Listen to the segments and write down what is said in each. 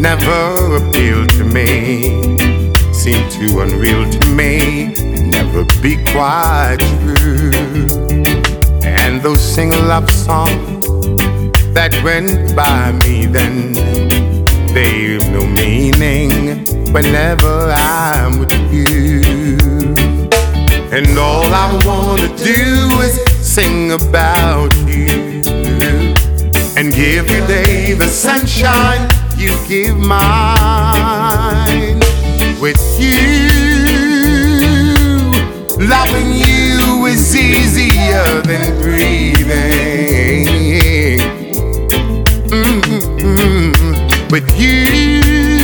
never appealed to me, seemed too unreal to me, never be quite true. And those sing-love songs that went by me then, they've no meaning whenever I'm with you. And all I wanna do is sing about you and give you day the sunshine you give mine. With you, loving you is easier than breathing. With you,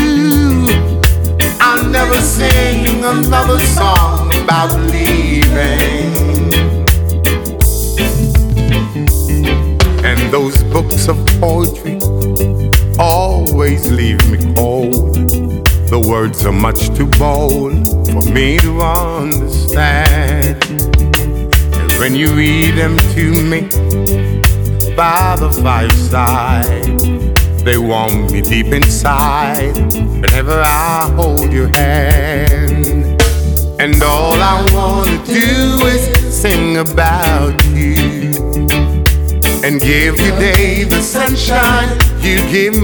I'll never sing another song about leaving. And those books of poetry always leave me cold. The words are much too bold for me to understand. And when you read them to me by the fireside, they warm me deep inside whenever I hold your hand. And all I wanna do is sing about you and give you day the sunshine you give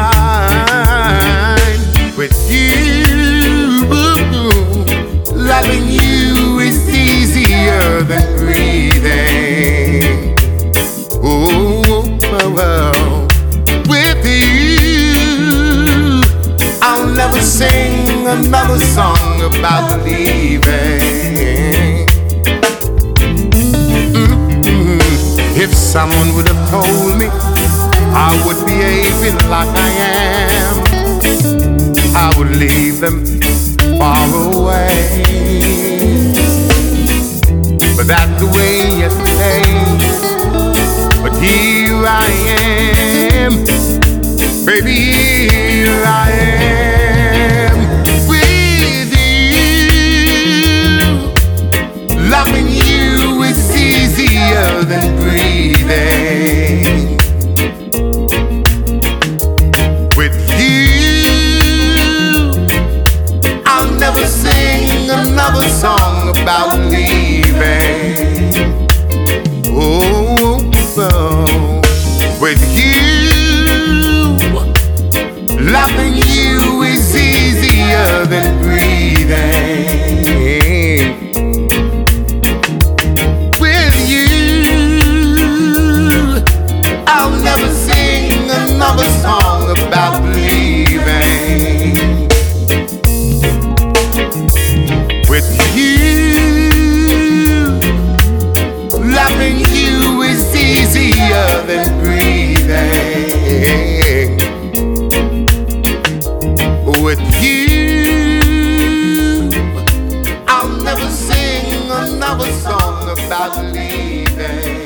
mine. With you, loving you is easier than breathing. Oh, with you, I'll never sing another song about leaving. If someone would have told me I would be behaving like I am, I would leave them far away. But that's the way yesterday. But here I am, baby, here I am with you. Loving you is easier than breathing. With you, I'll never sing another song about leaving. Oh, with you, loving you is easier than breathing. With you, I'll never sing another song about leaving. With you, loving you is easier than breathing. With you, I'll never sing another song about leaving.